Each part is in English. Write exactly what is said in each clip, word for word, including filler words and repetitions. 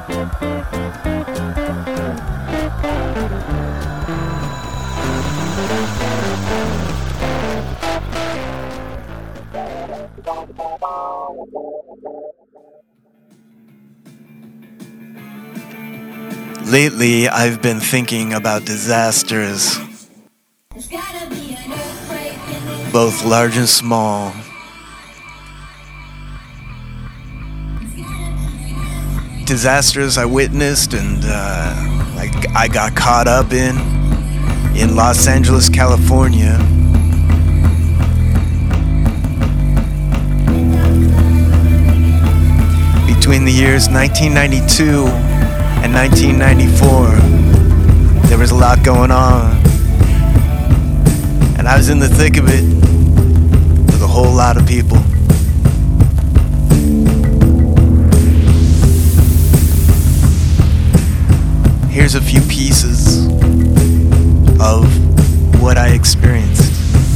Lately, I've been thinking about disasters, both large and small. Disasters I witnessed and uh, like I got caught up in in Los Angeles, California. Between the years nineteen ninety-two and nineteen ninety-four, there was a lot going on, and I was in the thick of it with a whole lot of people. Here's a few pieces of what I experienced.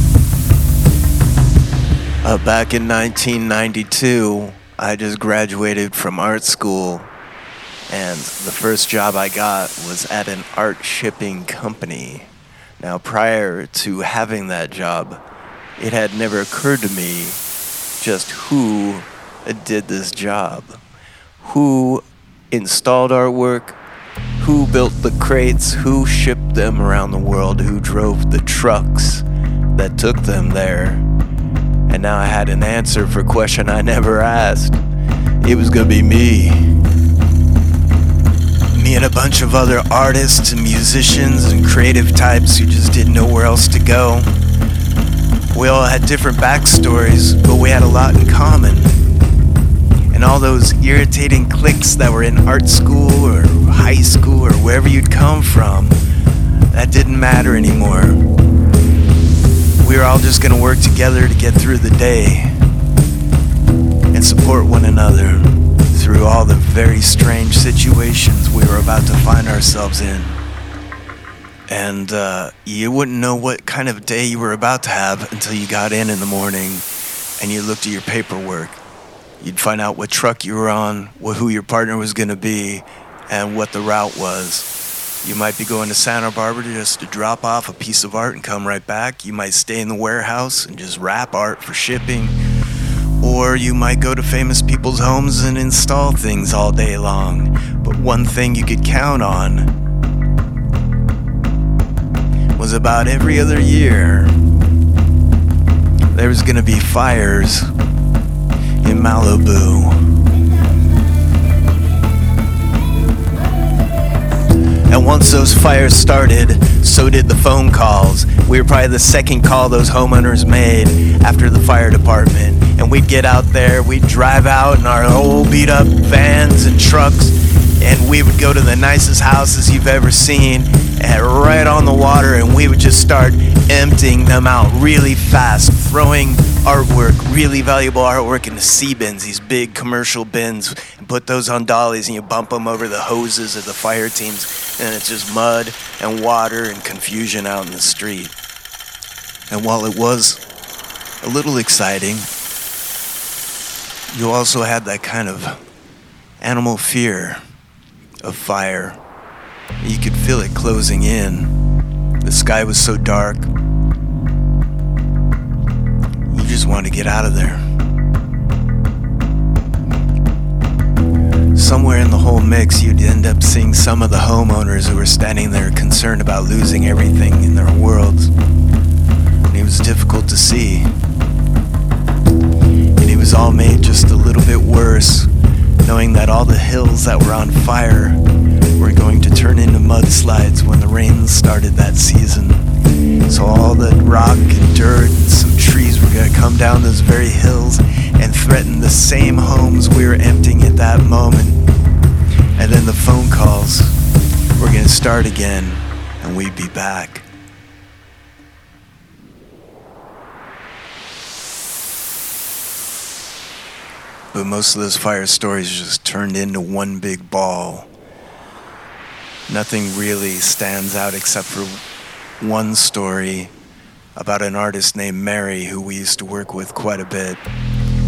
Uh, back in nineteen ninety-two, I just graduated from art school, and the first job I got was at an art shipping company. Now, prior to having that job, it had never occurred to me just who did this job, who installed artwork, who built the crates, who shipped them around the world, who drove the trucks that took them there. And now I had an answer for a question I never asked. It was gonna be me. Me and a bunch of other artists and musicians and creative types who just didn't know where else to go. We all had different backstories, but we had a lot in common. And all those irritating cliques that were in art school or high school or wherever you'd come from, that didn't matter anymore. We were all just gonna work together to get through the day and support one another through all the very strange situations we were about to find ourselves in. And uh, you wouldn't know what kind of day you were about to have until you got in in the morning and you looked at your paperwork. You'd find out what truck you were on, what, who your partner was going to be, and what the route was. You might be going to Santa Barbara just to drop off a piece of art and come right back. You might stay in the warehouse and just wrap art for shipping. Or you might go to famous people's homes and install things all day long. But one thing you could count on was about every other year, there was going to be fires in Malibu. And once those fires started, so did the phone calls. We were probably the second call those homeowners made after the fire department. And we'd get out there, we'd drive out in our old beat up vans and trucks, and we would go to the nicest houses you've ever seen, and right on the water, and we would just start emptying them out really fast, throwing artwork, really valuable artwork into sea bins, these big commercial bins, and put those on dollies, and you bump them over the hoses of the fire teams, and it's just mud and water and confusion out in the street. And while it was a little exciting, you also had that kind of animal fear of fire. You could feel it closing in. The sky was so dark. You just wanted to get out of there. Somewhere in the whole mix, you'd end up seeing some of the homeowners who were standing there concerned about losing everything in their worlds. And it was difficult to see. And it was all made just a little bit worse, knowing that all the hills that were on fire were going to turn into mudslides when the rains started that season. So all the rock and dirt and some trees were going to come down those very hills and threaten the same homes we were emptying at that moment. And then the phone calls were going to start again, and we'd be back. But most of those fire stories just turned into one big ball. Nothing really stands out except for one story about an artist named Mary who we used to work with quite a bit.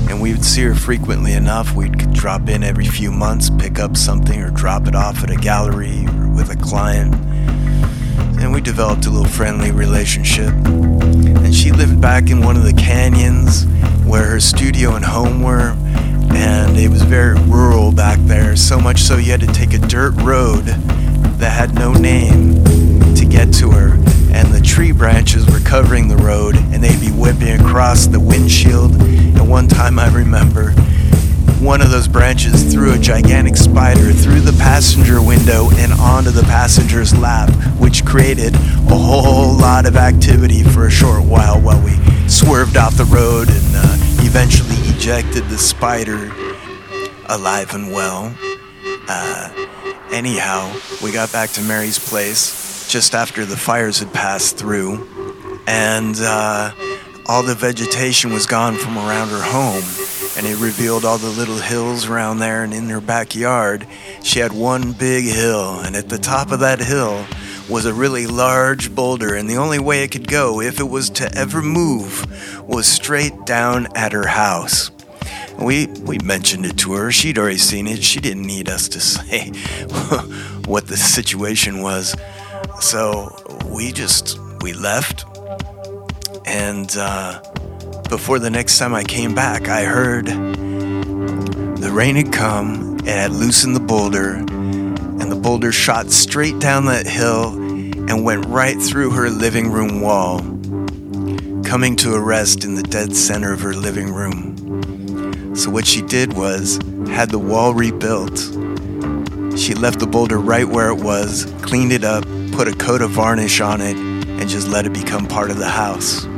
and we would see her frequently enough. We'd drop in every few months, pick up something or drop it off at a gallery or with a client, and we developed a little friendly relationship. And she lived back in one of the canyons where her studio and home were, and it was very rural back there, so much so you had to take a dirt road that had no name to get to her, and the tree branches were covering the road, and they'd be whipping across the windshield. And one time I remember one of those branches threw a gigantic spider through the passenger window and onto the passenger's lap, which created a whole lot of activity for a short while while we swerved off the road and uh, eventually ejected the spider alive and well. Uh, anyhow, we got back to Mary's place just after the fires had passed through, and uh, all the vegetation was gone from around her home, and it revealed all the little hills around there. And in her backyard, she had one big hill, and at the top of that hill was a really large boulder, and the only way it could go, if it was to ever move, was straight down at her house. We we mentioned it to her. She'd already seen it. She didn't need us to say what the situation was. So we just, we left, and uh, before the next time I came back, I heard the rain had come, it had loosened the boulder, and the boulder shot straight down that hill and went right through her living room wall, coming to a rest in the dead center of her living room. So what she did was, had the wall rebuilt. She left the boulder right where it was, cleaned it up, put a coat of varnish on it, and just let it become part of the house.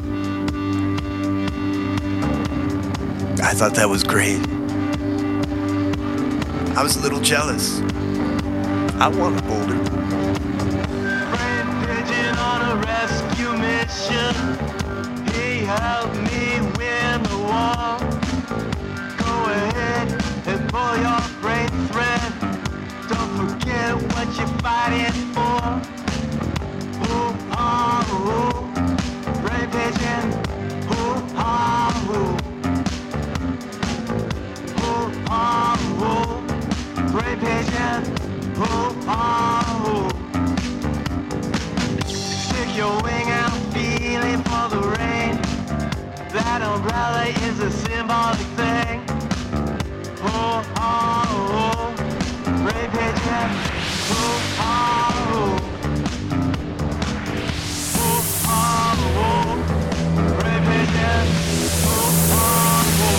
I thought that was great. I was a little jealous. I want a boulder. Friend pigeon on a rescue mission. He helped me win the war. Go ahead and pull your brain thread. Don't forget what you're fighting for. Ooh, ah, ooh. Brain pigeon. Ooh, ah, ooh. Ooh, ah, ooh. Brain pigeon. Ooh, ah, ooh. Stick your wing out, feeling for the rain. That umbrella is a symbolic thing. Ooh, ah, ooh. Brain pigeon. Ooh, ah, ooh. Ooh, ah, ooh. Brain pigeon. Ooh, ah, ooh.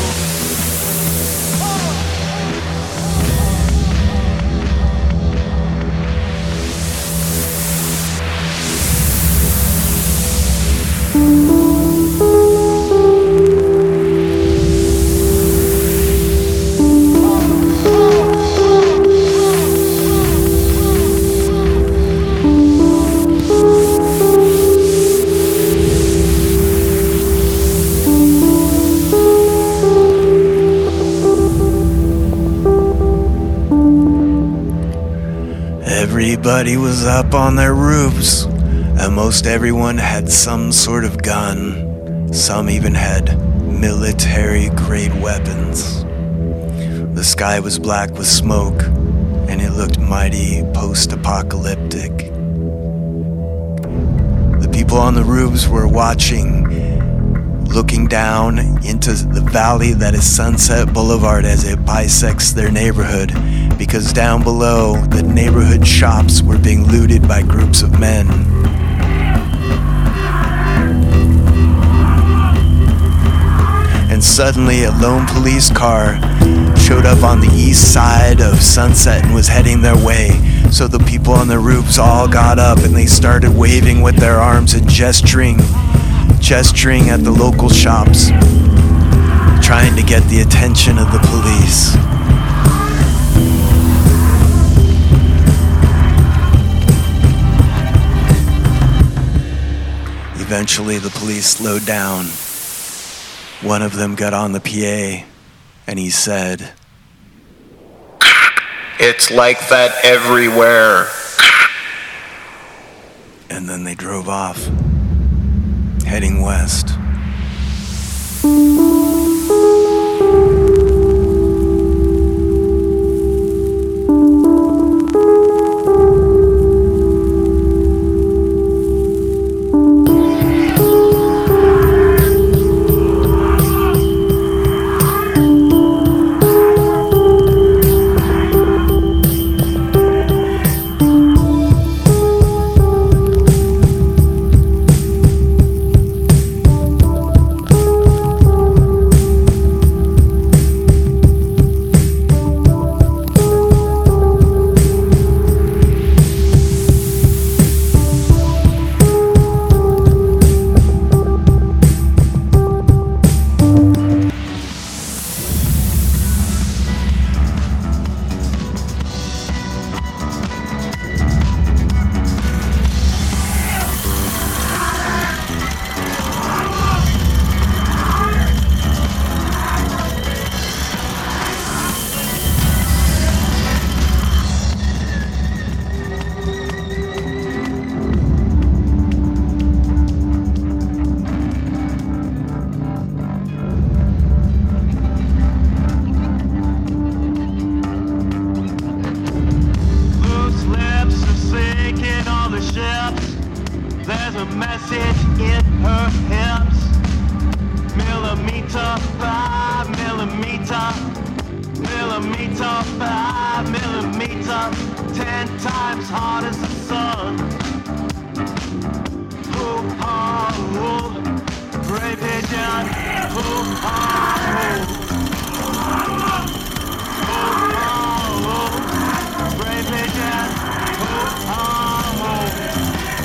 Everybody was up on their roofs, and most everyone had some sort of gun. Some even had military-grade weapons. The sky was black with smoke, and it looked mighty post-apocalyptic. The people on the roofs were watching, looking down into the valley that is Sunset Boulevard as it bisects their neighborhood, because down below, the neighborhood shops were being looted by groups of men. And suddenly, a lone police car showed up on the east side of Sunset and was heading their way. So the people on the roofs all got up and they started waving with their arms and gesturing, gesturing at the local shops, trying to get the attention of the police. Eventually, the police slowed down. One of them got on the P A, and he said, "It's like that everywhere." And then they drove off, heading west. message in her hips. Millimeter by millimeter, millimeter by millimeter, ten times hard as the sun. Ooh, ah, ooh, gray pigeon. Ooh, ah, ooh. Ooh, ah, ooh, gray pigeon. Ooh, ah, ooh.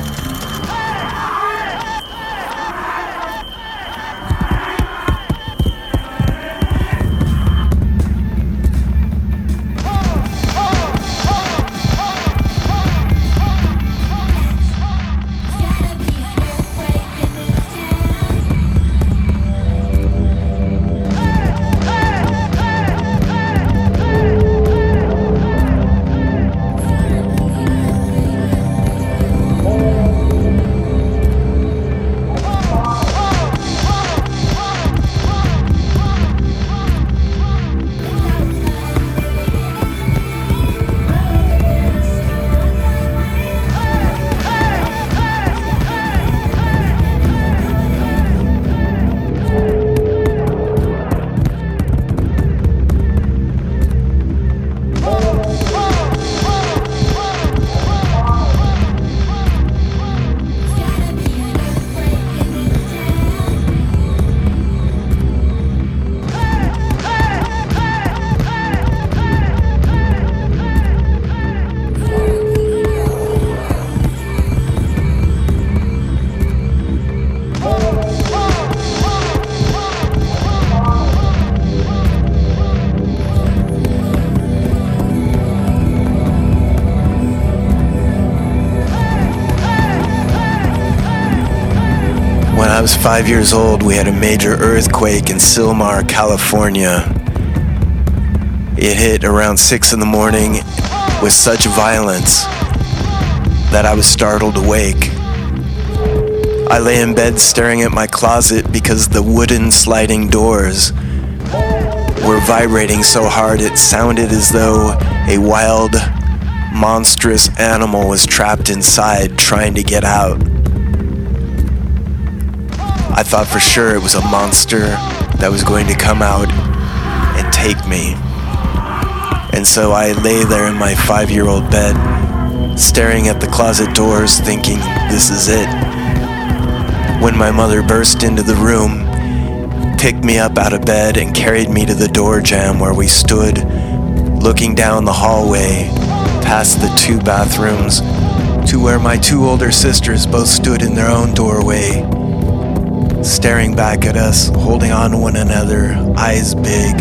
When I was five years old, we had a major earthquake in Sylmar, California. It hit around six in the morning with such violence that I was startled awake. I lay in bed staring at my closet because the wooden sliding doors were vibrating so hard it sounded as though a wild, monstrous animal was trapped inside trying to get out. I thought for sure it was a monster that was going to come out and take me. And so I lay there in my five-year-old bed, staring at the closet doors, thinking, this is it. When my mother burst into the room, picked me up out of bed, and carried me to the door jamb where we stood, looking down the hallway, past the two bathrooms, to where my two older sisters both stood in their own doorway, staring back at us, holding on to one another, eyes big.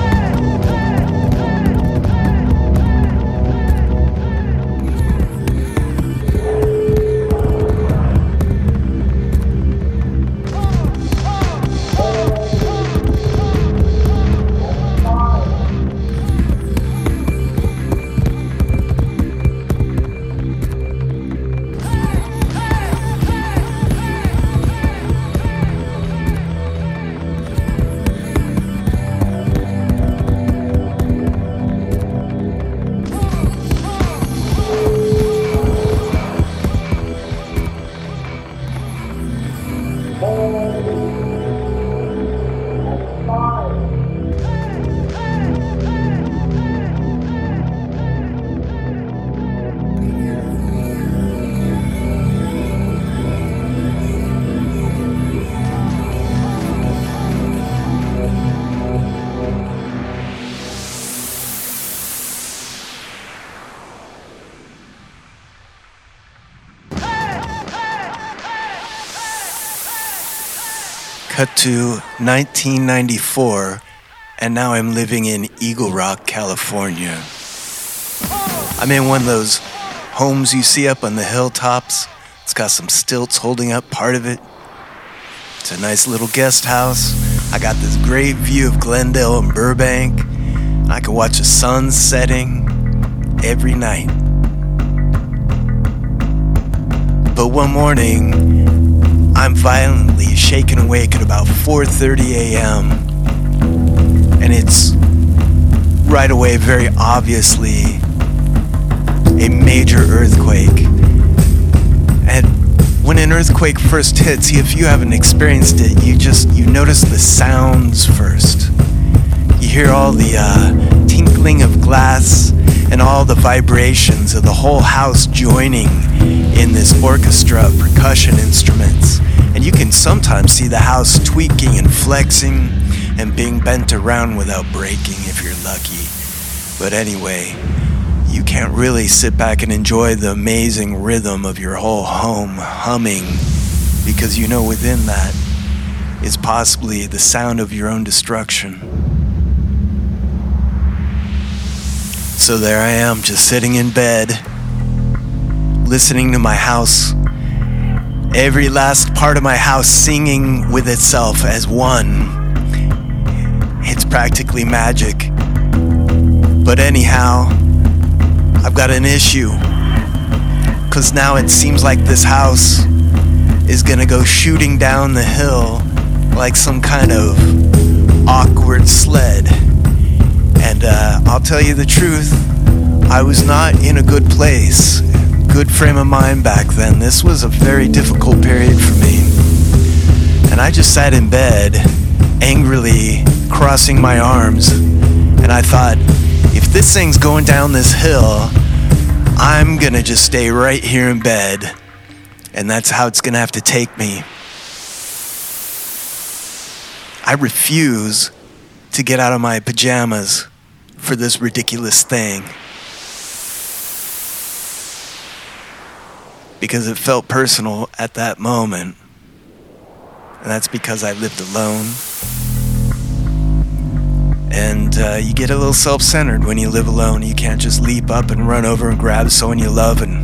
Cut to nineteen ninety-four, and now I'm living in Eagle Rock, California. I'm in one of those homes you see up on the hilltops. It's got some stilts holding up part of it. It's a nice little guest house. I got this great view of Glendale and Burbank. I can watch the sun setting every night. But one morning, I'm violently shaken awake at about four thirty a.m. and it's right away very obviously a major earthquake. And when an earthquake first hits, if you haven't experienced it, you just, you notice the sounds first. You hear all the uh, tinkling of glass and all the vibrations of the whole house joining in this orchestra of percussion instruments. And you can sometimes see the house tweaking and flexing and being bent around without breaking if you're lucky. But anyway, you can't really sit back and enjoy the amazing rhythm of your whole home humming, because you know within that is possibly the sound of your own destruction. So there I am, just sitting in bed, listening to my house, every last part of my house singing with itself as one. It's practically magic. But anyhow, I've got an issue, because now it seems like this house is gonna go shooting down the hill like some kind of awkward sled. And uh, I'll tell you the truth, I was not in a good place, good frame of mind back then. This was a very difficult period for me. And I just sat in bed, angrily crossing my arms, and I thought, if this thing's going down this hill, I'm gonna just stay right here in bed, and that's how it's gonna have to take me. I refuse to get out of my pajamas for this ridiculous thing, because it felt personal at that moment, and that's because I lived alone. And uh, you get a little self-centered when you live alone. You can't just leap up and run over and grab someone you love and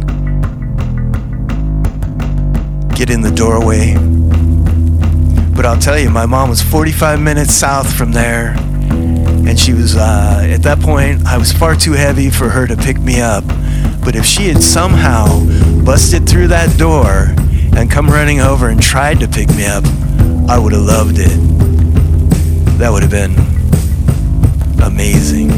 get in the doorway. But I'll tell you, my mom was forty-five minutes south from there, and she was, uh, at that point, I was far too heavy for her to pick me up. But if she had somehow busted through that door and come running over and tried to pick me up, I would have loved it. That would have been amazing.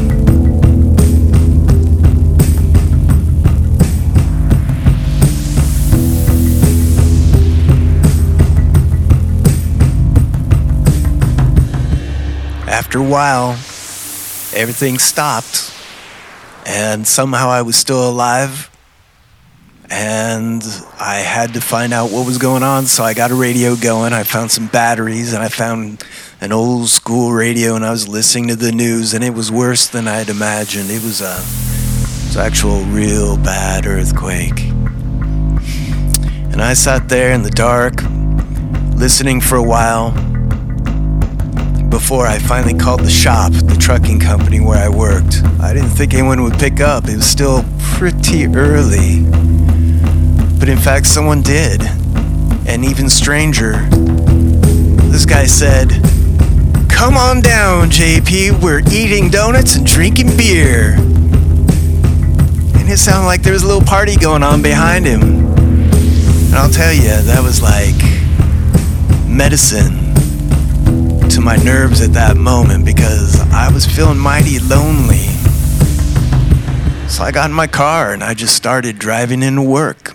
After a while, everything stopped, and somehow I was still alive, and I had to find out what was going on, so I got a radio going. I found some batteries, and I found an old school radio, and I was listening to the news, and it was worse than I had imagined. It was a, it was an actual real bad earthquake. And I sat there in the dark, listening for a while, before I finally called the shop, the trucking company where I worked. I didn't think anyone would pick up. It was still pretty early. But in fact, someone did. And even stranger, this guy said, "Come on down, J P, we're eating donuts and drinking beer." And it sounded like there was a little party going on behind him. And I'll tell you, that was like medicine to my nerves at that moment, because I was feeling mighty lonely. So I got in my car and I just started driving into work.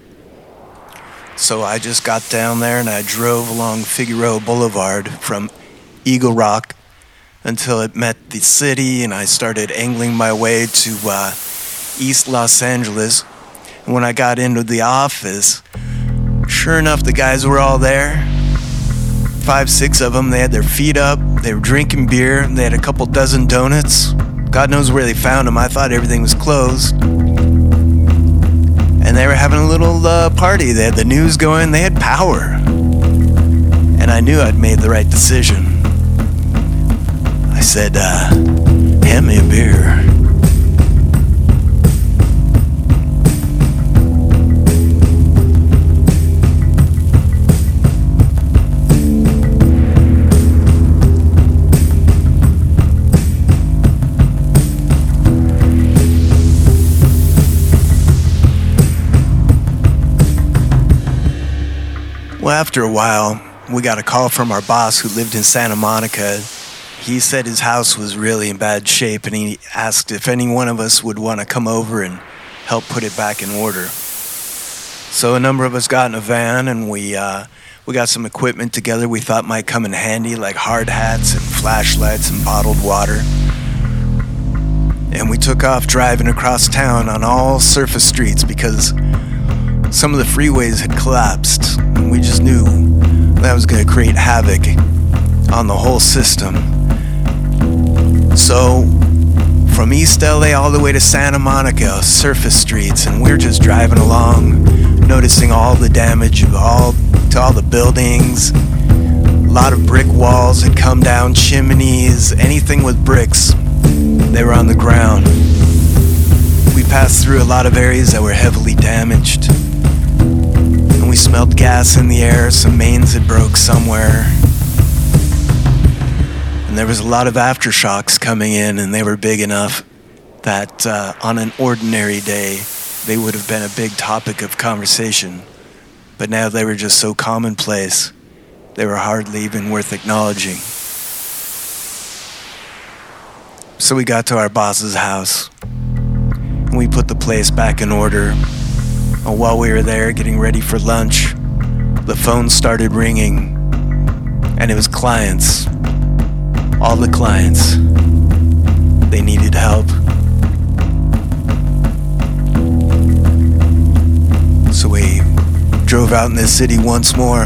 So I just got down there and I drove along Figueroa Boulevard from Eagle Rock until it met the city, and I started angling my way to uh, East Los Angeles. And when I got into the office, sure enough, the guys were all there. Five, six of them. They had their feet up. They were drinking beer. They had a couple dozen donuts. God knows where they found them. I thought everything was closed. And they were having a little uh, party. They had the news going. They had power. And I knew I'd made the right decision. I said, uh, hand me a beer. Well, after a while, we got a call from our boss who lived in Santa Monica. He said his house was really in bad shape, and he asked if any one of us would want to come over and help put it back in order. So a number of us got in a van and we uh, we got some equipment together we thought might come in handy, like hard hats and flashlights and bottled water. And we took off driving across town on all surface streets because some of the freeways had collapsed. And we just knew that was going to create havoc on the whole system. So from East L A all the way to Santa Monica, surface streets, and we're just driving along, noticing all the damage of all to all the buildings. A lot of brick walls had come down, chimneys, anything with bricks. They were on the ground. We passed through a lot of areas that were heavily damaged. And we smelled gas in the air, some mains had broke somewhere. And there was a lot of aftershocks coming in, and they were big enough that uh, on an ordinary day, they would have been a big topic of conversation. But now they were just so commonplace, they were hardly even worth acknowledging. So we got to our boss's house, and we put the place back in order. And while we were there getting ready for lunch, the phone started ringing, and it was clients. All the clients. They needed help. So we drove out in the city once more.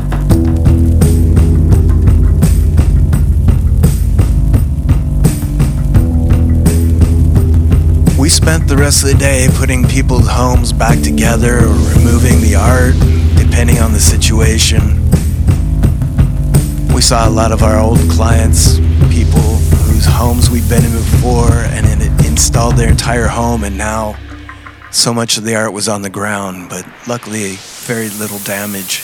We spent the rest of the day putting people's homes back together or removing the art, depending on the situation. We saw a lot of our old clients, people whose homes we'd been in before, and it had installed their entire home, and now so much of the art was on the ground, but luckily very little damage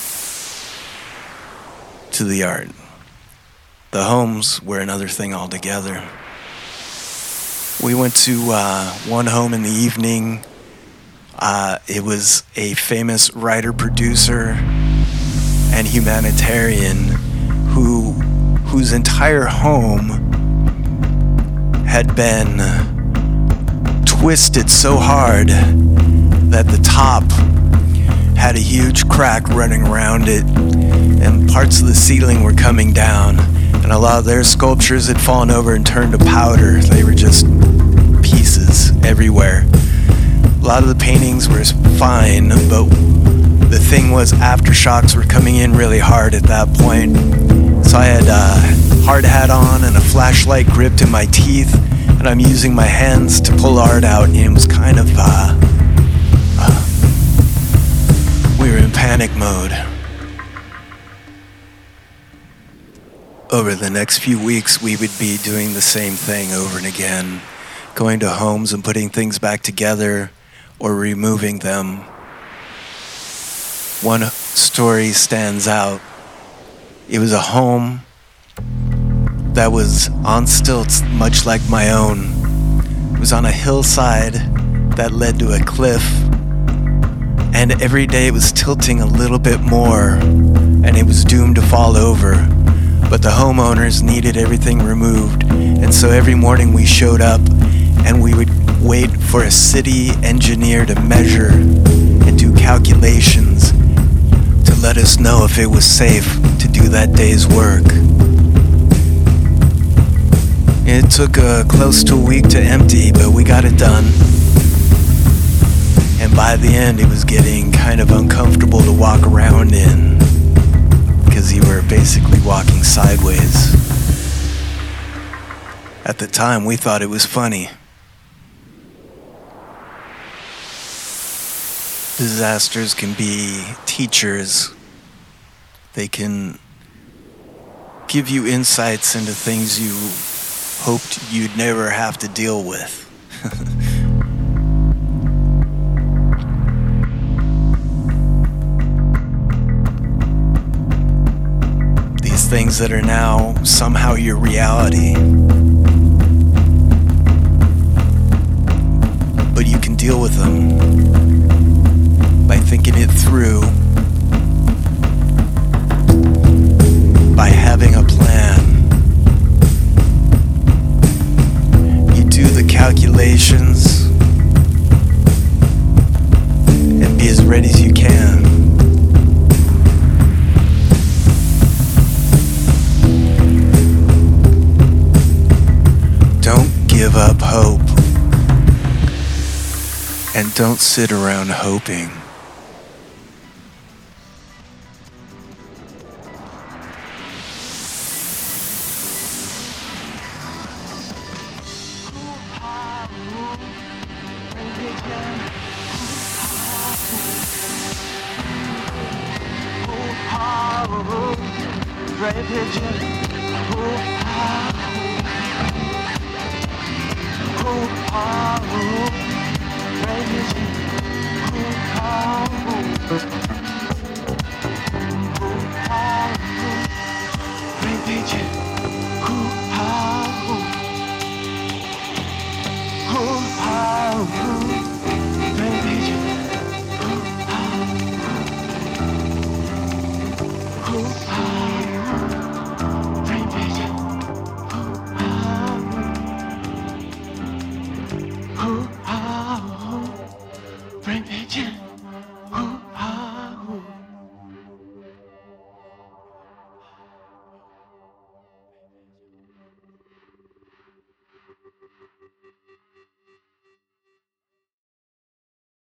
to the art. The homes were another thing altogether. We went to uh, one home in the evening. Uh, it was a famous writer-producer and humanitarian who, whose entire home had been twisted so hard that the top had a huge crack running around it, and parts of the ceiling were coming down, and a lot of their sculptures had fallen over and turned to powder. They were just pieces everywhere. A lot of the paintings were fine, but the thing was aftershocks were coming in really hard at that point. So I had a hard hat on and a flashlight gripped in my teeth, and I'm using my hands to pull art out, and it was kind of, uh, uh we were in panic mode. Over the next few weeks, we would be doing the same thing over and again, going to homes and putting things back together or removing them. One story stands out. It was a home that was on stilts, much like my own. It was on a hillside that led to a cliff, and every day it was tilting a little bit more, and it was doomed to fall over. But the homeowners needed everything removed, and so every morning we showed up, and we would wait for a city engineer to measure and do calculations to let us know if it was safe to do that day's work. It took uh, close to a week to empty, but we got it done. And by the end, it was getting kind of uncomfortable to walk around in, because you were basically walking sideways. At the time, we thought it was funny. Disasters can be teachers. They can give you insights into things you hoped you'd never have to deal with. These things that are now somehow your reality. But you can deal with them by thinking it through, by having a plan. You do the calculations and be as ready as you can. And don't sit around hoping. Gray pigeon, ooh, ah, ooh, ah, ooh, gray pigeon, ooh, ah, ooh, ooh, ah, ooh, gray pigeon, ooh, ah, ooh, ooh, ah, ooh, gray pigeon, ooh, ah, ooh, ah. Bring me